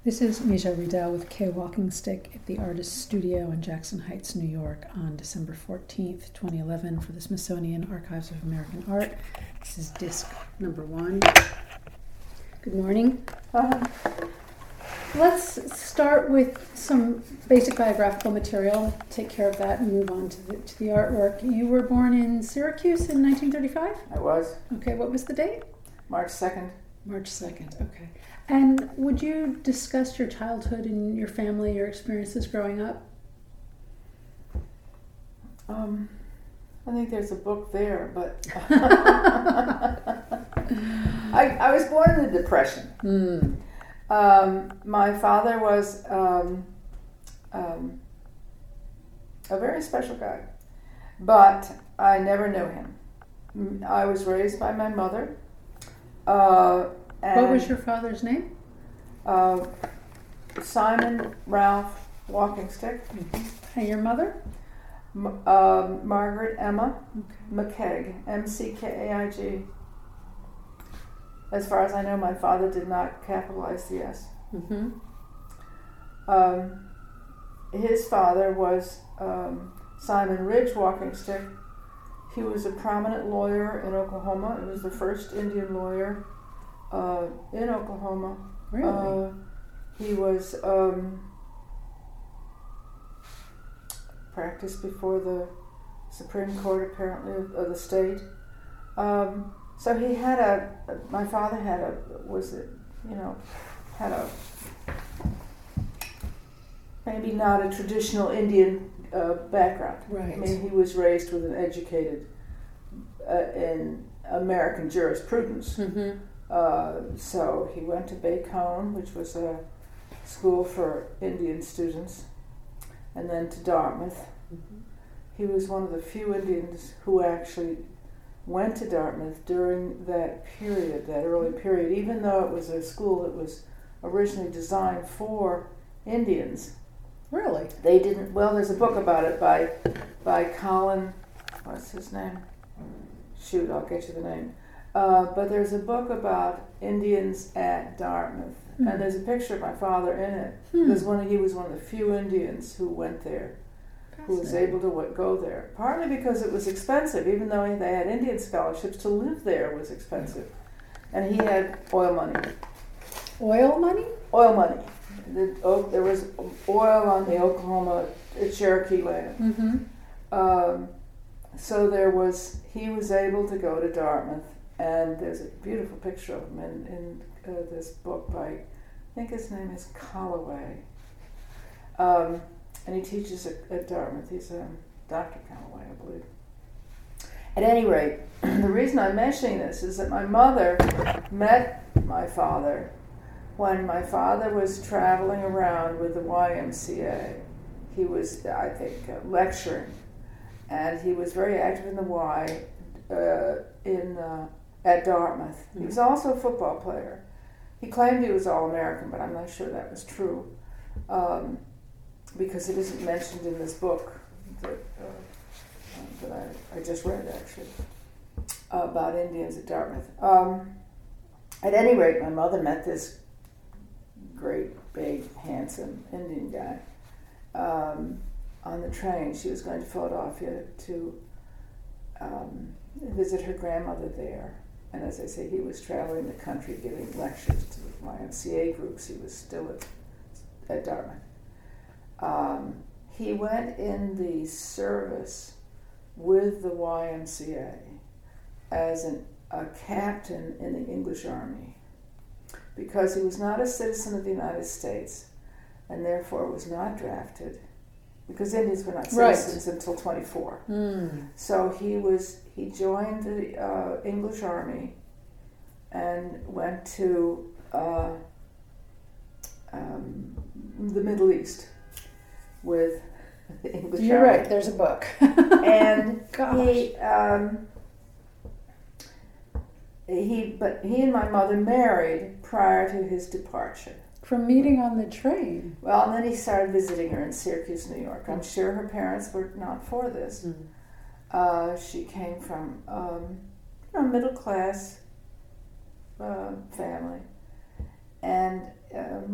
This is Michelle Riedel with K Walking Stick at the Artist Studio in Jackson Heights, New York on December 14th, 2011 for the Smithsonian Archives of American Art. This is disc number 1. Good morning. Let's start with some basic biographical material, take care of that and move on to the artwork. You were born in Syracuse in 1935? I was. Okay, what was the date? March 2nd. March 2nd, okay. And would you discuss your childhood and your family, your experiences growing up? I think there's a book there, but I was born in the Depression. My father was a very special guy, but I never knew him. I was raised by my mother. What was your father's name? Simon Ralph Walking Stick. Mm-hmm. And your mother? Margaret Emma McKeag, M-C-K-A-I-G. As far as I know, my father did not capitalize the S. Mm-hmm. His father was Simon Ridge Walking Stick. He was a prominent lawyer in Oklahoma. He was the first Indian lawyer in Oklahoma. Really? He was practiced before the Supreme Court, apparently, of the state. So he had my father had maybe not a traditional Indian background. Right. I mean, he was raised with an educated in American jurisprudence. Mm-hmm. So he went to Bacone, which was a school for Indian students, and then to Dartmouth. Mm-hmm. He was one of the few Indians who actually went to Dartmouth during that period, that early period, even though it was a school that was originally designed for Indians. Really? They didn't, well, there's a book about it by Colin, what's his name? Shoot, I'll get you the name. But there's a book about Indians at Dartmouth, and there's a picture of my father in it. He was one of the few Indians who went there, who was able to go there. Partly because it was expensive, even though they had Indian scholarships, to live there was expensive. And he had oil money. Oil money? Oil money. There was oil on the Oklahoma Cherokee land. Mm-hmm. So he was able to go to Dartmouth, and there's a beautiful picture of him in this book by, I think his name is Calloway. And he teaches at Dartmouth. He's Dr. Calloway, I believe. At any rate, the reason I'm mentioning this is that my mother met my father when my father was traveling around with the YMCA. He was, I think, lecturing, and he was very active in the Y at Dartmouth. He was also a football player. He claimed he was All-American, but I'm not sure that was true, because it isn't mentioned in this book that I just read, actually, about Indians at Dartmouth. At any rate, my mother met this great, big, handsome Indian guy on the train. She was going to Philadelphia to visit her grandmother there. And as I say, he was traveling the country giving lectures to the YMCA groups. He was still at Dartmouth. He went in the service with the YMCA as a captain in the English Army, because he was not a citizen of the United States and therefore was not drafted, because Indians were not citizens until 24. So he joined the English Army and went to the Middle East with the English You're Army. right, there's a book. And he and my mother married prior to his departure. From meeting on the train? Well, and then he started visiting her in Syracuse, New York. I'm sure her parents were not for this. She came from a middle class family, and